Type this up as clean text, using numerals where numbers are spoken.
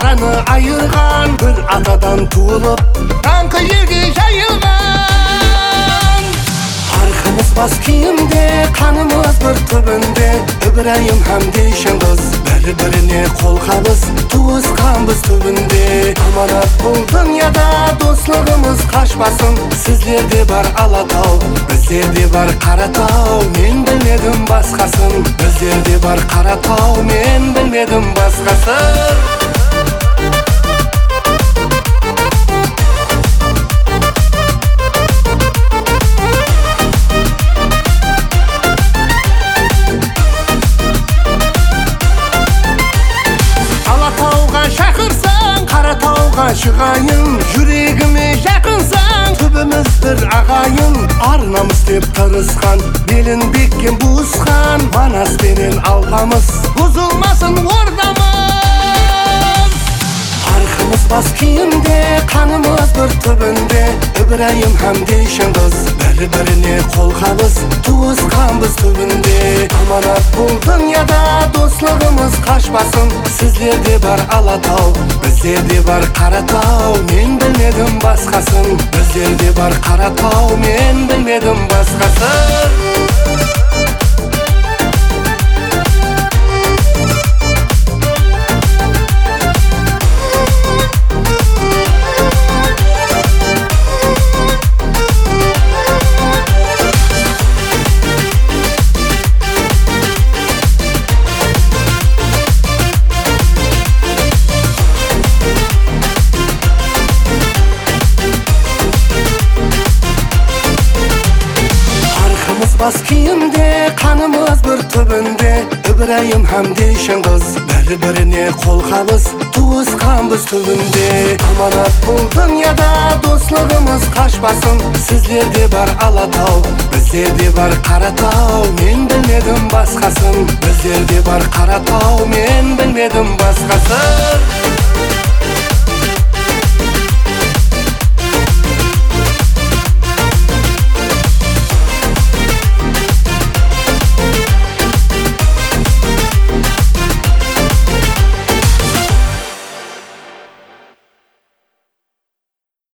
араны айырған, бір атадан туылып даңқы елге жайылған. Арқамыз бас киімде, қанымыз бір түбінде, Ибрайым һәм Шыңғыс бір-біріне қолқабыз, туысқанбыз түбінде. Аманат бұл дүнияда достығымыз қашпасын, сіздерде бар Алатау, біздерде бар Қаратау, мен білмедім басқасын. Біздерде бар Қаратау, мен білмедім басқасын. Шығайын, жүрегіме жақынсаң, түбіміз бір ағайын. Арнамыз деп тырысқан, белін беккен буысқан, Манас пенен Алпамыс, бұзылмасын ордамыз. Арқамыз бас киімде, қанымыз бір түбінде, Ибрайым һәм Шыңғыс бір-біріне қолқабыз, туысқанбыз түбінде. Аманат бұл дүнияда достығымыз қашпасын, сіздерде бар Алатау, біздерде бар Қаратау, мен білмедім басқасын. Біздерде бар Қаратау, мен білмедім басқасын. Бас киімде, қанымыз бір түбінде, Ибрайым һәм Шыңғыс бір-біріне қолқабыз, туысқанбыз түбінде. Аманат бұл дүнияда достығымыз қашпасын, сіздерде бар Алатау, біздерде бар Қаратау, мен білмедім басқасын. Біздерде бар Қаратау, мен білмедім басқасын.